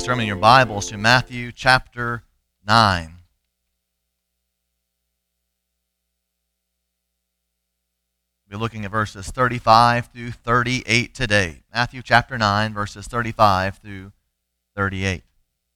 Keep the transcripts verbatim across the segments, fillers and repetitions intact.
Please turn in your Bibles to Matthew chapter nine. We'll be looking at verses thirty-five through thirty-eight today. Matthew chapter nine, verses thirty-five through thirty-eight.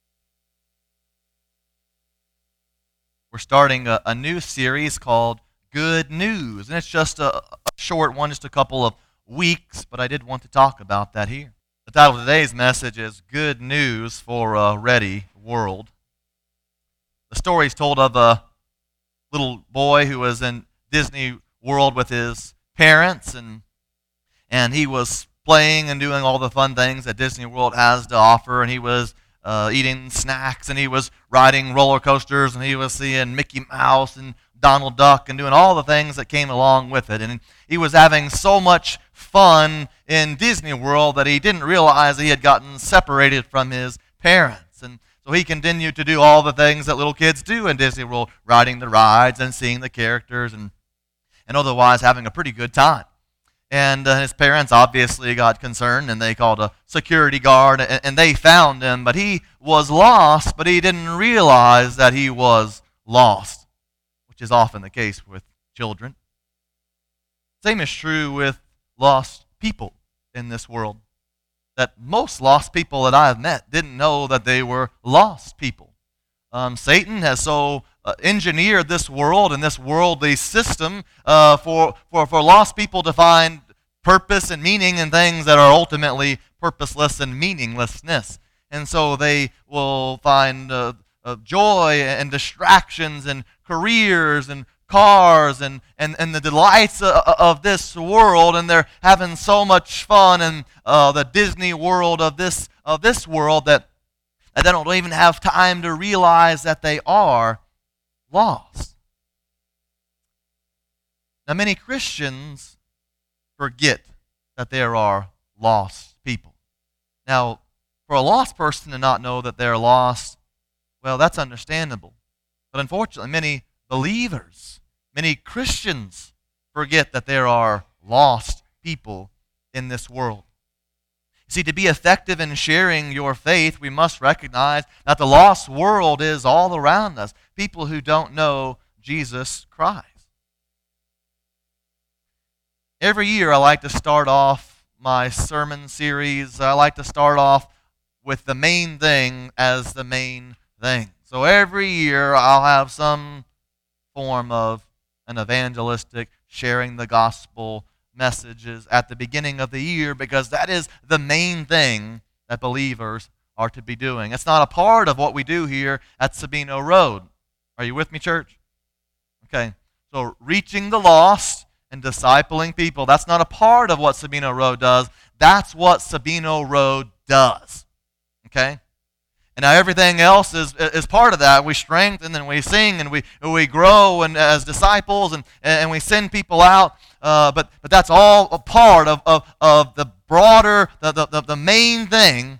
We're starting a, a new series called Good News, and it's just a, a short one, just a couple of weeks, but I did want to talk about that here. The title of today's message is Good News for a Ready World. The story is told of a little boy who was in Disney World with his parents, and and he was playing and doing all the fun things that Disney World has to offer, and he was uh, eating snacks, and he was riding roller coasters, and he was seeing Mickey Mouse and Donald Duck and doing all the things that came along with it. And he was having so much fun in Disney World that he didn't realize he had gotten separated from his parents. And so he continued to do all the things that little kids do in Disney World, riding the rides and seeing the characters and, and otherwise having a pretty good time. And uh, his parents obviously got concerned, and they called a security guard, and, and they found him. But he was lost, but he didn't realize that he was lost, which is often the case with children. Same is true with lost people in this world. That most lost people that I have met didn't know that they were lost people. Um, Satan has so uh, engineered this world and this worldly system uh, for, for, for lost people to find purpose and meaning in things that are ultimately purposeless and meaninglessness. And so they will find uh, uh, joy and distractions and careers and cars and, and, and the delights of, of this world, and they're having so much fun in uh, the Disney world of this of this world that, that they don't even have time to realize that they are lost. Now, many Christians forget that there are lost people. Now, for a lost person to not know that they're lost, well, that's understandable. But unfortunately, many believers, many Christians forget that there are lost people in this world. See, to be effective in sharing your faith, we must recognize that the lost world is all around us. People who don't know Jesus Christ. Every year I like to start off my sermon series. I like to start off with the main thing as the main thing. So every year I'll have some form of an evangelistic, sharing the gospel messages at the beginning of the year, because that is the main thing that believers are to be doing. It's not a part of what we do here at Sabino Road. Are you with me, church? Okay, so reaching the lost and discipling people, that's not a part of what Sabino Road does. That's what Sabino Road does. Okay? And now everything else is is part of that. We strengthen and we sing and we we grow and as disciples and, and we send people out. Uh, but but that's all a part of, of, of the broader, the, the, the main thing,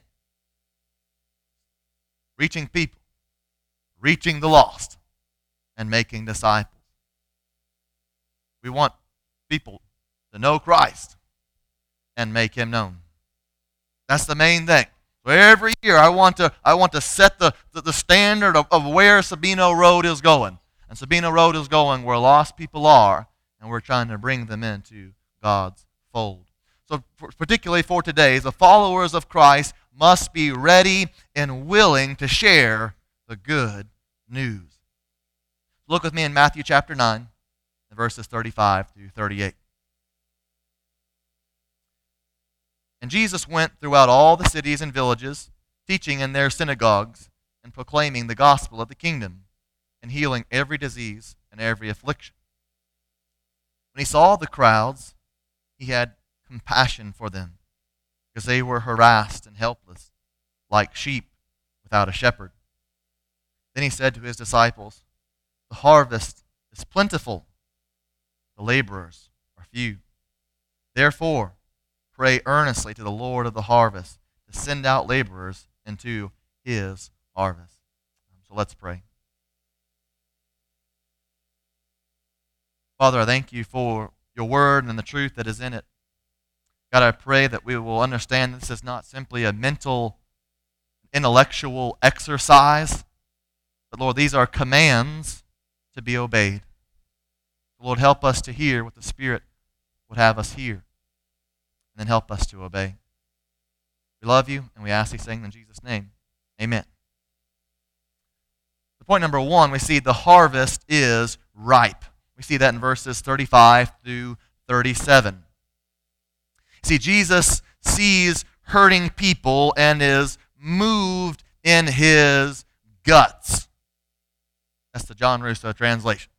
reaching people, reaching the lost, and making disciples. We want people to know Christ and make Him known. That's the main thing. So every year I want to I want to set the, the, the standard of, of where Sabino Road is going. And Sabino Road is going where lost people are, and we're trying to bring them into God's fold. So for, particularly for today, the followers of Christ must be ready and willing to share the good news. Look with me in Matthew chapter nine, verses thirty-five through thirty-eight. And Jesus went throughout all the cities and villages, teaching in their synagogues and proclaiming the gospel of the kingdom and healing every disease and every affliction. When he saw the crowds, he had compassion for them, because they were harassed and helpless, like sheep without a shepherd. Then he said to his disciples, "The harvest is plentiful, the laborers are few. Therefore, pray earnestly to the Lord of the harvest to send out laborers into His harvest." So let's pray. Father, I thank you for your word and the truth that is in it. God, I pray that we will understand this is not simply a mental intellectual exercise. But Lord, these are commands to be obeyed. Lord, help us to hear what the Spirit would have us hear, and then help us to obey. We love you, and we ask these things in Jesus' name. Amen. The point number one, we see the harvest is ripe. We see that in verses thirty-five through thirty-seven. See, Jesus sees hurting people and is moved in his guts. That's the John Russo translation.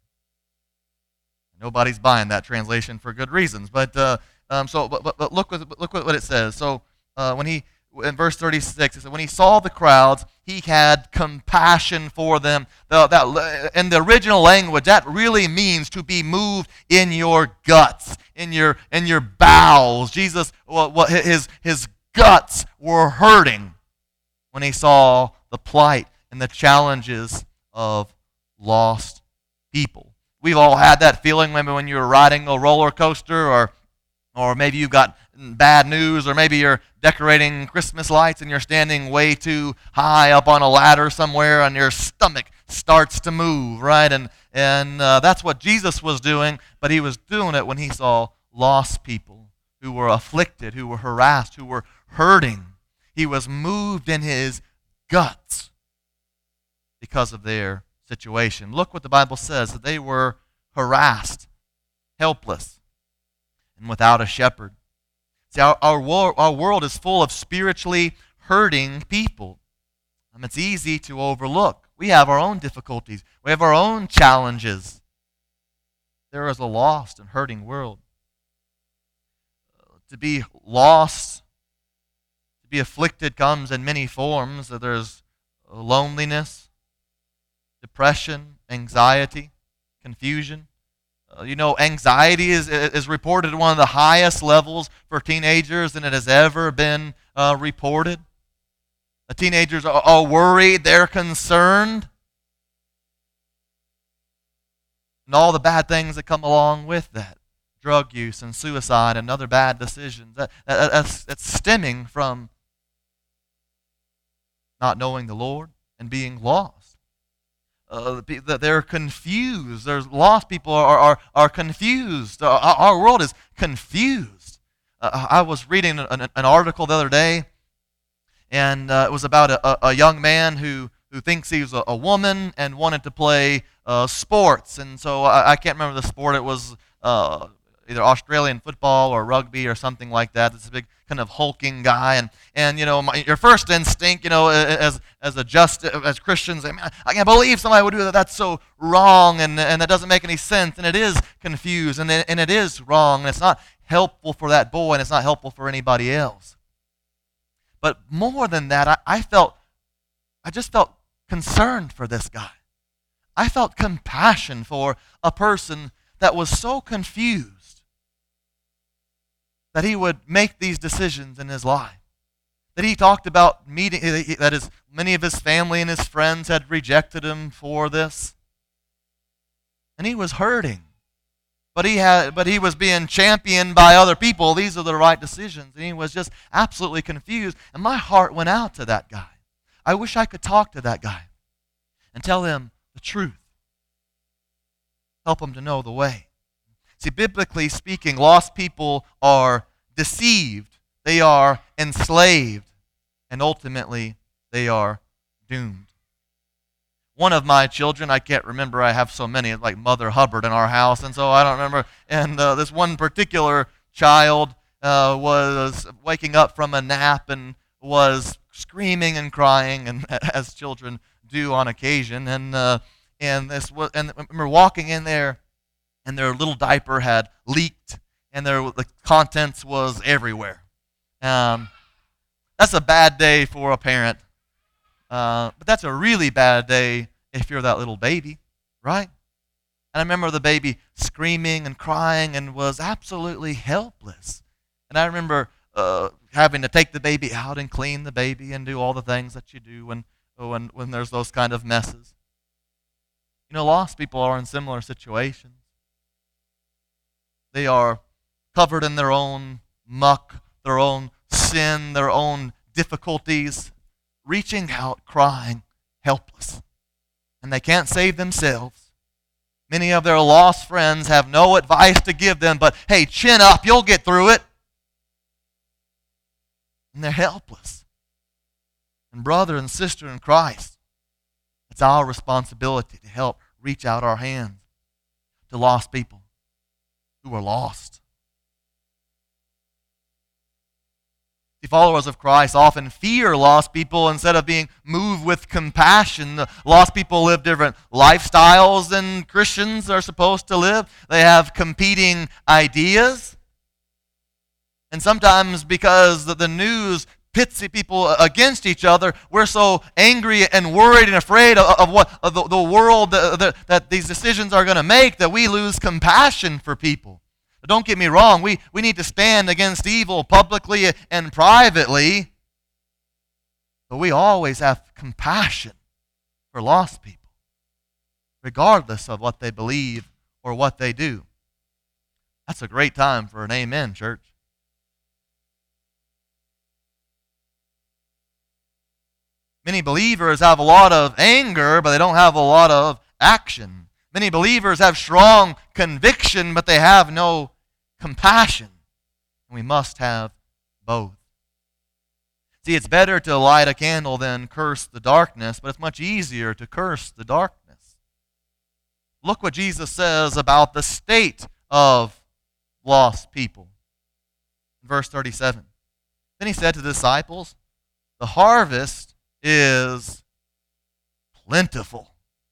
Nobody's buying that translation for good reasons, but uh, um, so but, but, but look what look what it says. So uh, when he in verse thirty-six, it said, when he saw the crowds, he had compassion for them. The, that in the original language, that really means to be moved in your guts, in your in your bowels. Jesus, well, well, his his guts were hurting when he saw the plight and the challenges of lost people. We've all had that feeling maybe when you're riding a roller coaster, or or maybe you've got bad news, or maybe you're decorating Christmas lights and you're standing way too high up on a ladder somewhere and your stomach starts to move, right? And, and uh, that's what Jesus was doing, but he was doing it when he saw lost people who were afflicted, who were harassed, who were hurting. He was moved in his guts because of their situation. Look what the Bible says, that they were harassed, helpless, and without a shepherd. See, our, our, wor- our world is full of spiritually hurting people. Um, it's easy to overlook. We have our own difficulties. We have our own challenges. There is a lost and hurting world. Uh, to be lost, to be afflicted comes in many forms. There's loneliness, depression, anxiety, confusion. Uh, you know, anxiety is, is reported at one of the highest levels for teenagers than it has ever been uh, reported. The teenagers are, are worried, they're concerned, and all the bad things that come along with that. Drug use and suicide and other bad decisions. That, that, that's, that's stemming from not knowing the Lord and being lost. Uh, they're confused. There's lost people are are, are confused. Our, our world is confused. Uh, I was reading an, an article the other day, and uh, it was about a, a young man who, who thinks he's a, a woman and wanted to play uh, sports. And so I, I can't remember the sport. It was uh, either Australian football or rugby or something like that. It's a big kind of hulking guy, and and you know my, your first instinct, you know, as as a just as Christians, I, mean, I can't believe somebody would do that. That's so wrong, and and that doesn't make any sense, and it is confused, and it, and it is wrong, and it's not helpful for that boy, and it's not helpful for anybody else. But more than that, I, I felt, I just felt concerned for this guy. I felt compassion for a person that was so confused that he would make these decisions in his life. That he talked about meeting, that his, many of his family and his friends had rejected him for this. And he was hurting. But he had, but he was being championed by other people. These are the right decisions. And he was just absolutely confused. And my heart went out to that guy. I wish I could talk to that guy and tell him the truth. Help him to know the way. See, biblically speaking, lost people are deceived, they are enslaved, and ultimately they are doomed. One of my children, I can't remember, I have so many, like Mother Hubbard in our house, and so I don't remember, and uh, this one particular child uh, was waking up from a nap and was screaming and crying, and as children do on occasion, and uh, and this was, and I remember walking in there, and their little diaper had leaked, and their the contents was everywhere. Um, that's a bad day for a parent, uh, but that's a really bad day if you're that little baby, right? And I remember the baby screaming and crying and was absolutely helpless. And I remember uh, having to take the baby out and clean the baby and do all the things that you do when when when there's those kind of messes. You know, lost people are in similar situations. They are covered in their own muck, their own sin, their own difficulties, reaching out, crying, helpless. And they can't save themselves. Many of their lost friends have no advice to give them, but hey, chin up, you'll get through it. And they're helpless. And brother and sister in Christ, it's our responsibility to help reach out our hands to lost people who are lost. The followers of Christ often fear lost people instead of being moved with compassion. The lost people live different lifestyles than Christians are supposed to live. They have competing ideas. And sometimes because the news pits people against each other, we're so angry and worried and afraid of, of what of the, the world that, that, that these decisions are going to make that we lose compassion for people. But don't get me wrong, we, we need to stand against evil publicly and privately, but we always have compassion for lost people, regardless of what they believe or what they do. That's a great time for an amen, church. Many believers have a lot of anger, but they don't have a lot of action. Many believers have strong conviction, but they have no compassion. And we must have both. See, it's better to light a candle than curse the darkness, but it's much easier to curse the darkness. Look what Jesus says about the state of lost people. Verse thirty-seven. Then he said to the disciples, "The harvest is plentiful."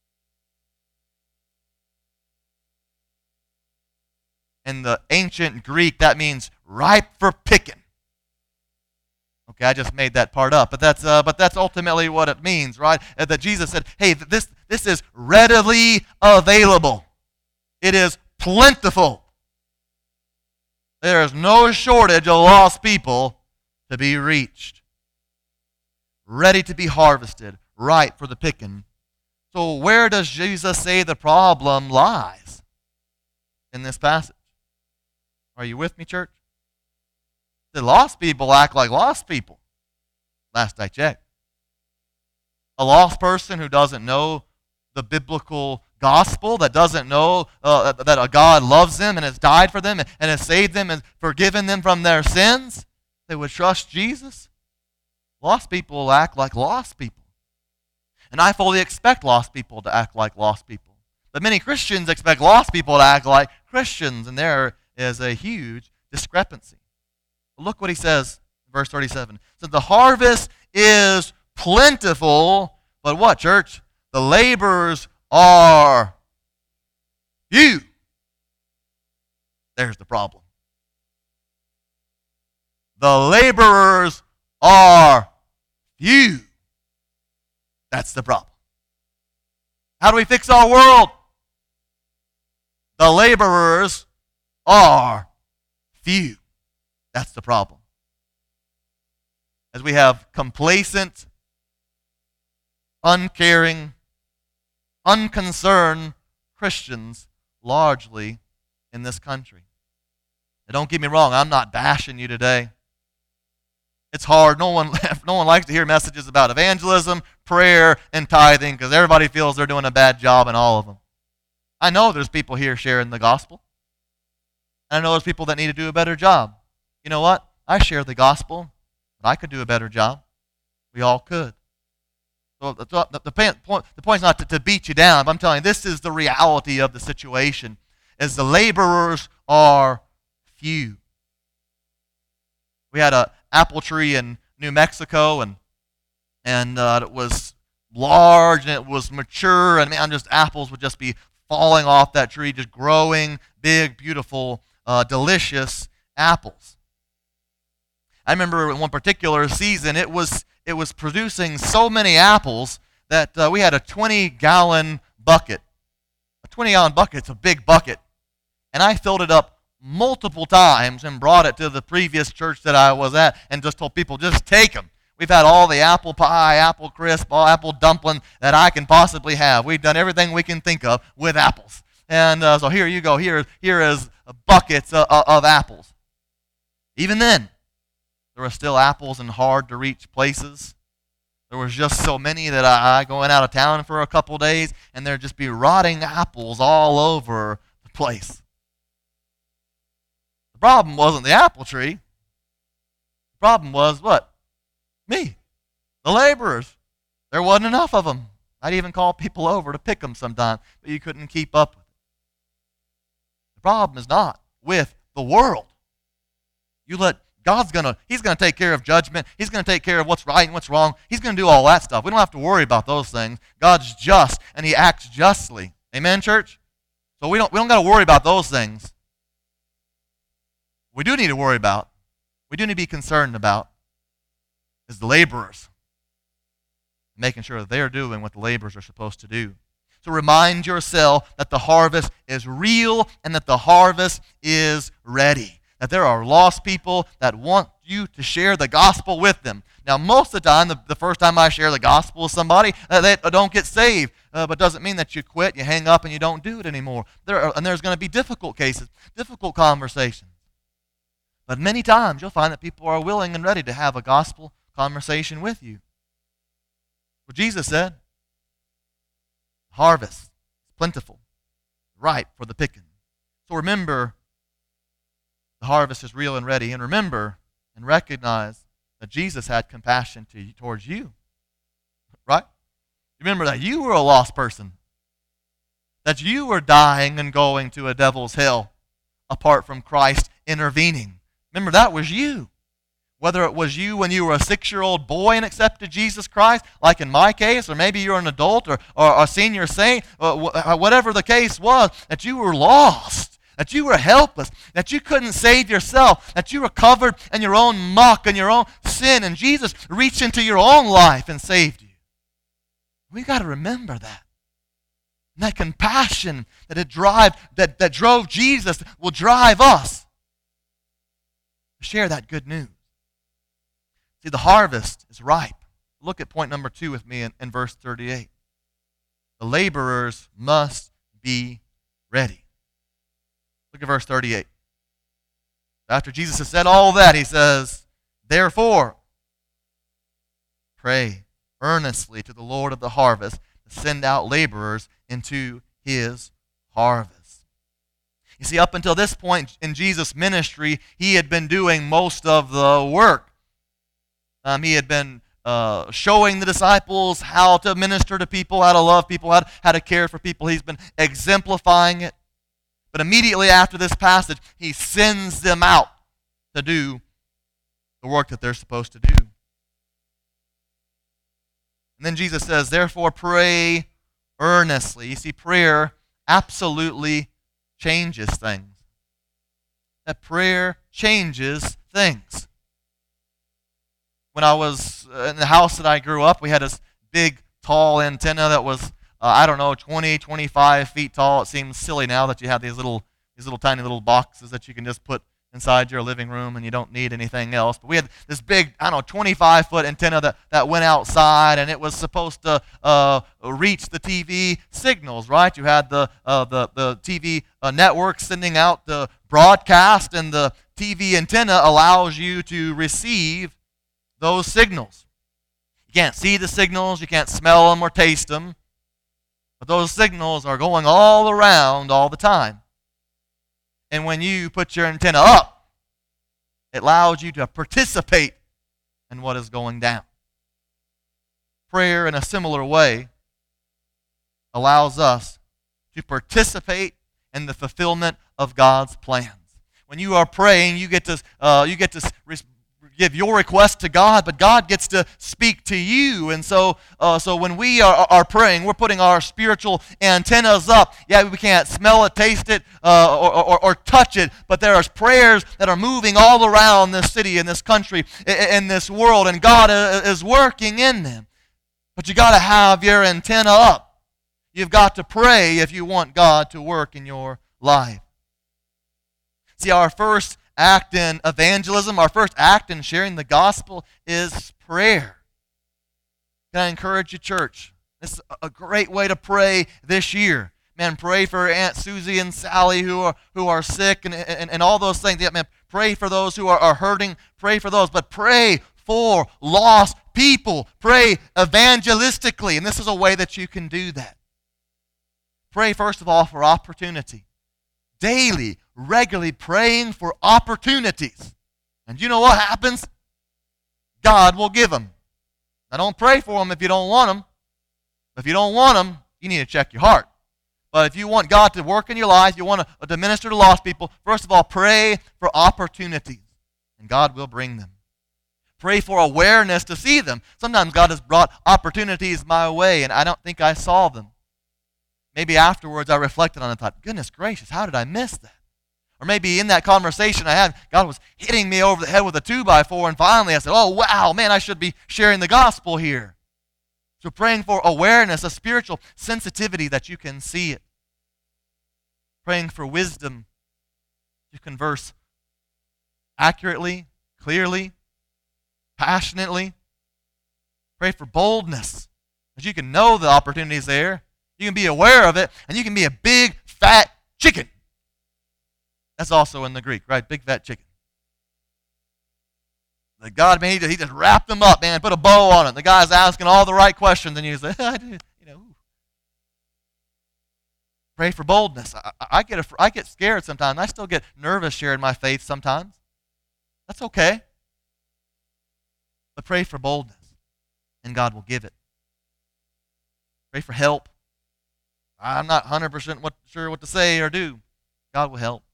In the ancient Greek, that means ripe for picking. Okay, I just made that part up, but that's uh, but that's ultimately what it means, right? Uh, that Jesus said, "Hey, this this is readily available. It is plentiful. There is no shortage of lost people to be reached, ready to be harvested, ripe for the picking." So, where does Jesus say the problem lies in this passage? Are you with me, church? The lost people act like lost people, last I checked. A lost person who doesn't know the biblical gospel, that doesn't know uh, that a God loves them and has died for them and has saved them and forgiven them from their sins, they would trust Jesus. Lost people act like lost people. And I fully expect lost people to act like lost people. But many Christians expect lost people to act like Christians, and there is a huge discrepancy. Look what he says, verse thirty-seven. So the harvest is plentiful, but what, church? The laborers are few. There's the problem. The laborers are few. That's the problem. How do we fix our world? The laborers are few. That's the problem. As we have complacent, uncaring, unconcerned Christians largely in this country. Now, don't get me wrong, I'm not bashing you today. It's hard. No one, no one likes to hear messages about evangelism, prayer, and tithing because everybody feels they're doing a bad job in all of them. I know there's people here sharing the gospel. I know there's people that need to do a better job. You know what? I share the gospel, but I could do a better job. We all could. So the, the, the, point, the point is not to, to beat you down, but I'm telling you, this is the reality of the situation, is the laborers are few. We had an apple tree in New Mexico, and and uh, it was large, and it was mature, and man, just apples would just be falling off that tree, just growing, big, beautiful, uh, delicious apples. I remember in one particular season, it was it was producing so many apples that uh, we had a twenty-gallon bucket. A twenty-gallon bucket's a big bucket. And I filled it up multiple times and brought it to the previous church that I was at and just told people, just take them. We've had all the apple pie, apple crisp, all apple dumpling that I can possibly have. We've done everything we can think of with apples. And uh, so here you go. Here, here is buckets of, of apples. Even then, there were still apples in hard-to-reach places. There was just so many that I, I going out of town for a couple days, and there'd just be rotting apples all over the place. The problem wasn't the apple tree. The problem was what? Me. The laborers. There wasn't enough of them. I'd even call people over to pick them sometime, but you couldn't keep up with it. The problem is not with the world. You let God's gonna, He's gonna take care of judgment. He's gonna take care of what's right and what's wrong. He's gonna do all that stuff. We don't have to worry about those things. God's just and He acts justly. Amen, church? So we don't we don't gotta worry about those things. We do need to worry about, we do need to be concerned about is the laborers. Making sure that they're doing what the laborers are supposed to do. So remind yourself that the harvest is real and that the harvest is ready. That there are lost people that want you to share the gospel with them. Now, most of the time, the, the first time I share the gospel with somebody, uh, they don't get saved. Uh, but doesn't mean that you quit, you hang up, and you don't do it anymore. There are, and there's going to be difficult cases, difficult conversations. But many times, you'll find that people are willing and ready to have a gospel conversation with you. Well, Jesus said, harvest is plentiful, ripe for the picking. So remember, the harvest is real and ready. And remember and recognize that Jesus had compassion to you, towards you. Right? Remember that you were a lost person. That you were dying and going to a devil's hell apart from Christ intervening. Remember, that was you. Whether it was you when you were a six-year-old boy and accepted Jesus Christ, like in my case, or maybe you're an adult or, or a senior saint, or whatever the case was, that you were lost, that you were helpless, that you couldn't save yourself, that you were covered in your own muck and your own sin, and Jesus reached into your own life and saved you. We've got to remember that. And that compassion that it drive, that, that drove Jesus will drive us to share that good news. See, the harvest is ripe. Look at point number two with me in, in verse thirty-eight. The laborers must be ready. Look at verse thirty-eight. After Jesus has said all that, he says, therefore, pray earnestly to the Lord of the harvest to send out laborers into his harvest. You see, up until this point in Jesus' ministry, he had been doing most of the work. Um, he had been uh, showing the disciples how to minister to people, how to love people, how to, how to care for people. He's been exemplifying it. But immediately after this passage, he sends them out to do the work that they're supposed to do. And then Jesus says, therefore pray earnestly. You see, prayer absolutely changes things. That prayer changes things. When I was in the house that I grew up, we had this big, tall antenna that was, uh, I don't know, twenty, twenty-five feet tall. It seems silly now that you have these little, these little tiny little boxes that you can just put inside your living room and you don't need anything else. But we had this big, I don't know, twenty-five foot antenna that, that went outside, and it was supposed to uh, reach the T V signals, right? You had the, uh, the, the T V uh, network sending out the broadcast, and the T V antenna allows you to receive those signals. You can't see the signals, you can't smell them or taste them, but those signals are going all around all the time. And when you put your antenna up, it allows you to participate in what is going down. Prayer, in a similar way, allows us to participate in the fulfillment of God's plans. When you are praying, you get to uh, you get to give your request to God, but God gets to speak to you. And so uh, so when we are, are praying, we're putting our spiritual antennas up. Yeah, we can't smell it, taste it, uh, or, or, or touch it, but there are prayers that are moving all around this city, in this country, in this world, and God is working in them. But you got to have your antenna up. You've got to pray if you want God to work in your life. See, our first act in evangelism, our first act in sharing the gospel is prayer. Can I encourage you, church? This is a great way to pray this year. Man, pray for Aunt Susie and Sally who are who are sick and, and, and all those things. Yeah, man, pray for those who are, are hurting. Pray for those. But pray for lost people. Pray evangelistically, and this is a way that you can do that. Pray, first of all, for opportunity. Daily, regularly praying for opportunities. And you know what happens? God will give them. Now, don't pray for them if you don't want them. If you don't want them, you need to check your heart. But if you want God to work in your life, you want to, to minister to lost people, first of all, pray for opportunities, and God will bring them. Pray for awareness to see them. Sometimes God has brought opportunities my way, and I don't think I saw them. Maybe afterwards I reflected on it and thought, goodness gracious, how did I miss that? Or maybe in that conversation I had, God was hitting me over the head with a two by four, and finally I said, oh, wow, man, I should be sharing the gospel here. So praying for awareness, a spiritual sensitivity that you can see it. Praying for wisdom to converse accurately, clearly, passionately. Pray for boldness, that you can know the opportunities there. You can be aware of it, and you can be a big, fat chicken. That's also in the Greek, right? Big, fat chicken. The God, man, he just, he just wrapped them up, man, put a bow on it. The guy's asking all the right questions, and you say, I do, you know. Pray for boldness. I, I, get a, I get scared sometimes. I still get nervous sharing my faith sometimes. That's okay. But pray for boldness, and God will give it. Pray for help. I'm not one hundred percent what, sure what to say or do. God will help.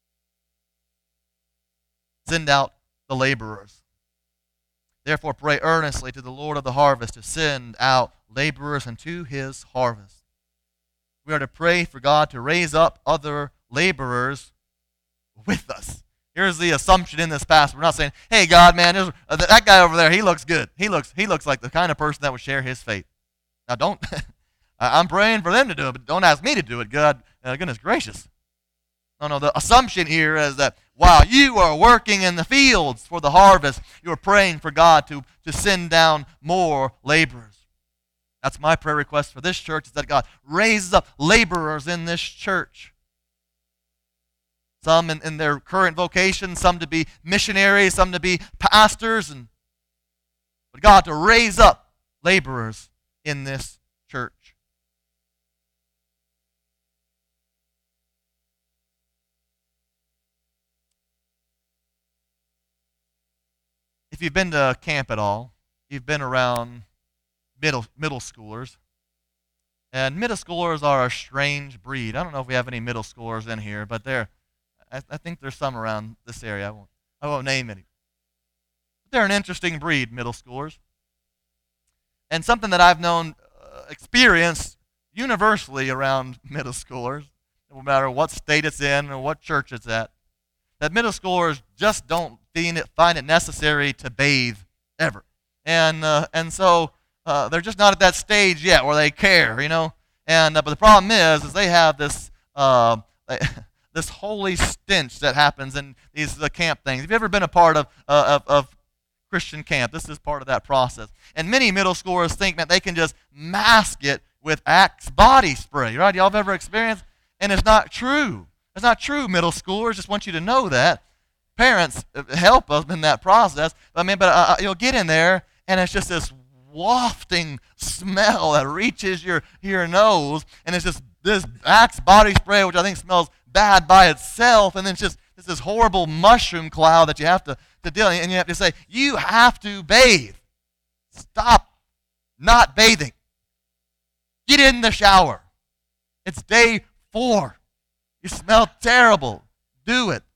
Send out the laborers. Therefore, pray earnestly to the Lord of the harvest to send out laborers into his harvest. We are to pray for God to raise up other laborers with us. Here's the assumption in this passage. We're not saying, hey, God, man, uh, that guy over there, he looks good. He looks, he looks like the kind of person that would share his faith. Now, don't, I'm praying for them to do it, but don't ask me to do it, God. Uh, goodness gracious. No, no, the assumption here is that while you are working in the fields for the harvest, you are praying for God to, to send down more laborers. That's my prayer request for this church, is that God raises up laborers in this church. Some in, in their current vocation, some to be missionaries, some to be pastors, and but God to raise up laborers in this church. If you've been to camp at all, you've been around middle middle schoolers. And middle schoolers are a strange breed. I don't know if we have any middle schoolers in here, but they're, I, I think there's some around this area. I won't, I won't name any. But they're an interesting breed, middle schoolers. And something that I've known, uh, experienced universally around middle schoolers, no matter what state it's in or what church it's at, that middle schoolers just don't find it, find it necessary to bathe ever. And uh, and so uh, they're just not at that stage yet where they care, you know. And uh, but the problem is, is they have this uh, this holy stench that happens in these uh, camp things. Have you ever been a part of, uh, of of Christian camp? This is part of that process. And many middle schoolers think that they can just mask it with Axe body spray, right? Y'all have ever experienced? And it's not true. It's not true, middle schoolers. Just want you to know that. Parents help us in that process. I mean, but uh, you'll get in there, and it's just this wafting smell that reaches your, your nose, and it's just this Axe body spray, which I think smells bad by itself, and then it's just it's this horrible mushroom cloud that you have to, to deal with, and you have to say, you have to bathe. Stop not bathing. Get in the shower. It's day four. You smell terrible. Do it.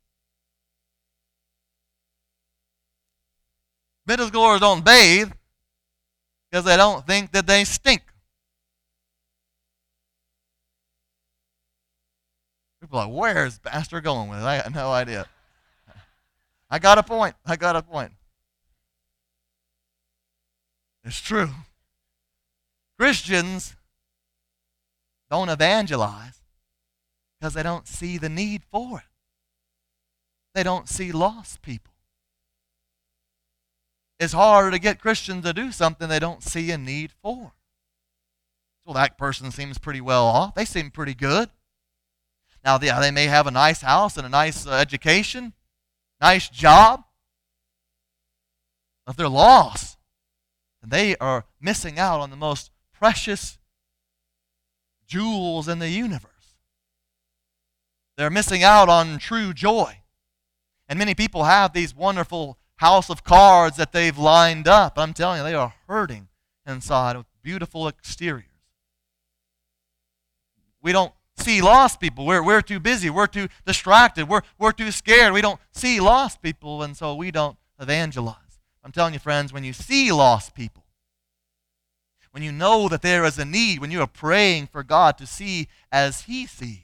Middle schoolers don't bathe because they don't think that they stink. People are like, where is Pastor going with it? I have no idea. I got a point. I got a point. It's true. Christians don't evangelize because they don't see the need for it. They don't see lost people. It's harder to get Christians to do something they don't see a need for. Well, that person seems pretty well off. They seem pretty good. Now, they, they may have a nice house and a nice uh, education, nice job. If they're lost, they are missing out on the most precious jewels in the universe. They're missing out on true joy. And many people have these wonderful house of cards that they've lined up. I'm telling you, they are hurting inside with beautiful exteriors. We don't see lost people. We're, we're too busy. We're too distracted. We're, we're too scared. We don't see lost people, and so we don't evangelize. I'm telling you, friends, when you see lost people, when you know that there is a need, when you are praying for God to see as He sees,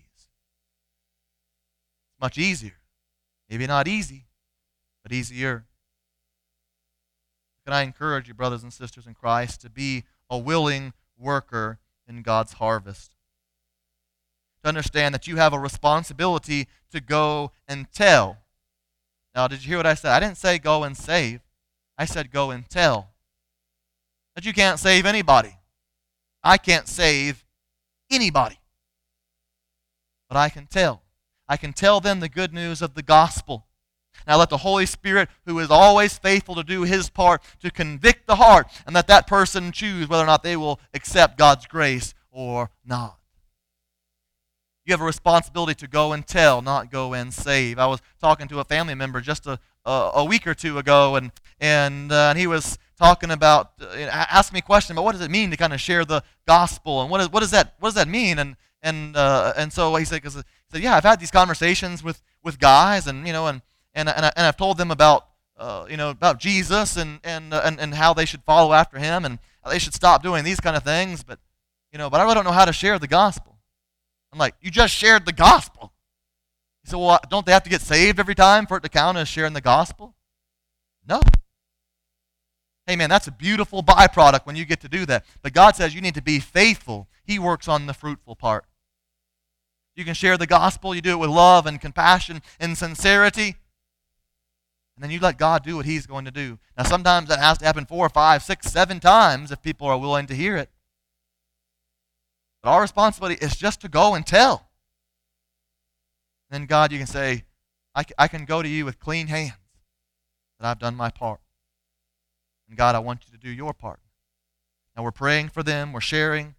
it's much easier. Maybe not easy, but easier. Can I encourage you, brothers and sisters in Christ, to be a willing worker in God's harvest? To understand that you have a responsibility to go and tell. Now, did you hear what I said? I didn't say go and save. I said go and tell. That you can't save anybody. I can't save anybody. But I can tell. I can tell them the good news of the gospel. Now let the Holy Spirit, who is always faithful to do His part, to convict the heart, and let that person choose whether or not they will accept God's grace or not. You have a responsibility to go and tell, not go and save. I was talking to a family member just a, a, a week or two ago, and and, uh, and he was talking about, uh, asked me a question about what does it mean to kind of share the gospel, and what, is, what, does, that, what does that mean? And and uh, and so he said, cause he said, yeah, I've had these conversations with, with guys, and you know, and and and, I, and I've told them about uh, you know about Jesus and and, uh, and and how they should follow after Him, and how they should stop doing these kind of things, but you know, but I really don't know how to share the gospel. I'm like, you just shared the gospel. He said, well, don't they have to get saved every time for it to count as sharing the gospel? No. Hey, man, that's a beautiful byproduct when you get to do that. But God says you need to be faithful. He works on the fruitful part. You can share the gospel. You do it with love and compassion and sincerity. And then you let God do what He's going to do. Now, sometimes that has to happen four, five, six, seven times if people are willing to hear it. But our responsibility is just to go and tell. Then God, you can say, I, I can go to you with clean hands that I've done my part. And God, I want you to do your part. Now we're praying for them. We're sharing.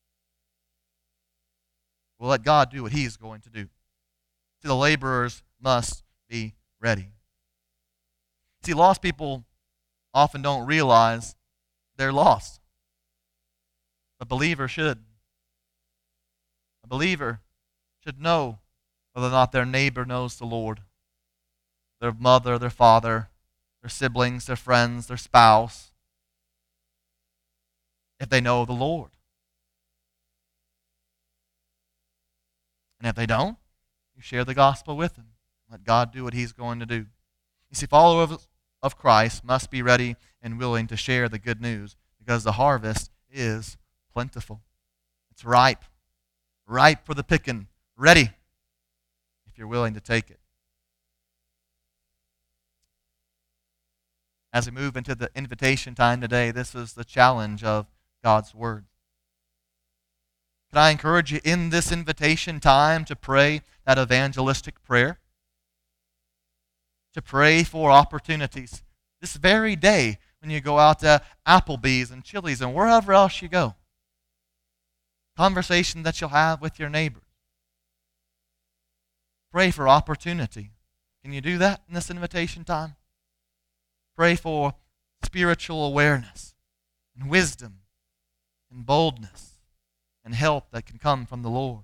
We'll let God do what He's going to do. See, the laborers must be ready. See, lost people often don't realize they're lost. A believer should. A believer should know whether or not their neighbor knows the Lord. Their mother, their father, their siblings, their friends, their spouse. If they know the Lord. And if they don't, you share the gospel with them. Let God do what He's going to do. You see, followers of Christ must be ready and willing to share the good news because the harvest is plentiful. It's ripe. Ripe for the picking. Ready if you're willing to take it. As we move into the invitation time today, this is the challenge of God's Word. Can I encourage you in this invitation time to pray that evangelistic prayer? To pray for opportunities this very day when you go out to Applebee's and Chili's and wherever else you go. Conversation that you'll have with your neighbors. Pray for opportunity. Can you do that in this invitation time? Pray for spiritual awareness and wisdom and boldness and help that can come from the Lord.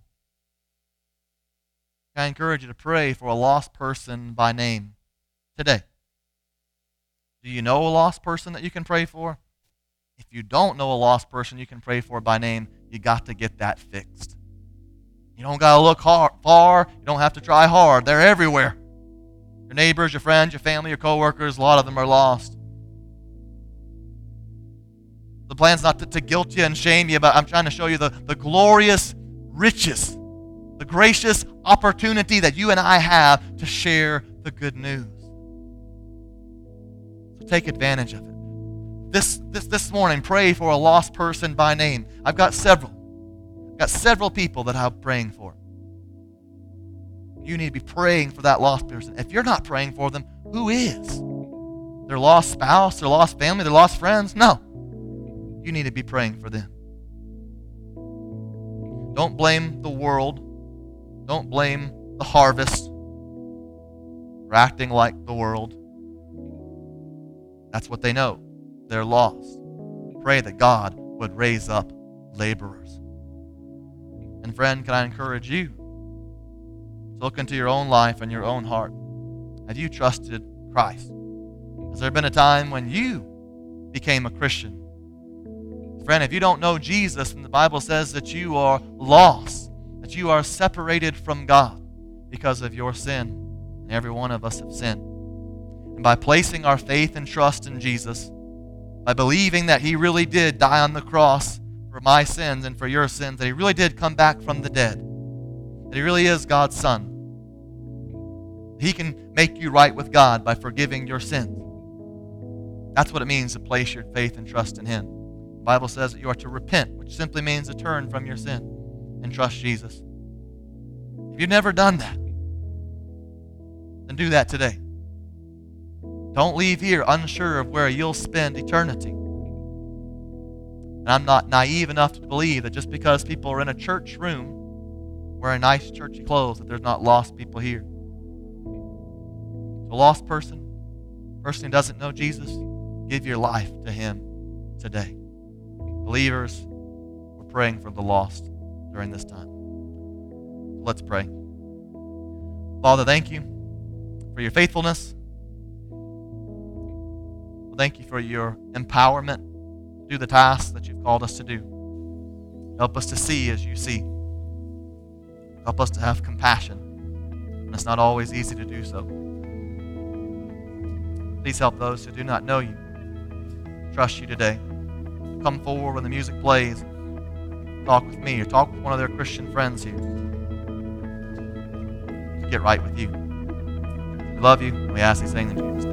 I encourage you to pray for a lost person by name today. Do you know a lost person that you can pray for? If you don't know a lost person you can pray for by name, you got to get that fixed. You don't got to look hard, far. You don't have to try hard. They're everywhere. Your neighbors, your friends, your family, your coworkers, a lot of them are lost. The plan's not to, to guilt you and shame you, but I'm trying to show you the, the glorious riches, the gracious opportunity that you and I have to share the good news. So take advantage of it. This, this, this morning, pray for a lost person by name. I've got several. I've got several people that I'm praying for. You need to be praying for that lost person. If you're not praying for them, who is? Their lost spouse, their lost family, their lost friends? No. you need to be praying for them. Don't blame the world. Don't blame the harvest for acting like the world. That's what they know. They're lost. Pray that God would raise up laborers. And friend, can I encourage you to look into your own life and your own heart? Have you trusted Christ? Has there been a time when you became a Christian? Friend, if you don't know Jesus, and the Bible says that you are lost, that you are separated from God because of your sin, and every one of us have sinned. And by placing our faith and trust in Jesus, by believing that He really did die on the cross for my sins and for your sins, that He really did come back from the dead, that He really is God's Son, He can make you right with God by forgiving your sins. That's what it means to place your faith and trust in Him. The Bible says that you are to repent, which simply means to turn from your sin and trust Jesus. If you've never done that, then do that today. Don't leave here unsure of where you'll spend eternity. And I'm not naive enough to believe that just because people are in a church room wearing nice churchy clothes, that there's not lost people here. A lost person, a person who doesn't know Jesus, give your life to Him today. Believers, we're praying for the lost during this time. Let's pray. Father, thank you for your faithfulness. Thank you for your empowerment to do the tasks that you've called us to do. Help us to see as you see. Help us to have compassion. And it's not always easy to do so. Please help those who do not know you trust you today. Come forward when the music plays. Talk with me or talk with one of their Christian friends here. Get right with you. We love you, and we ask these things in Jesus' name.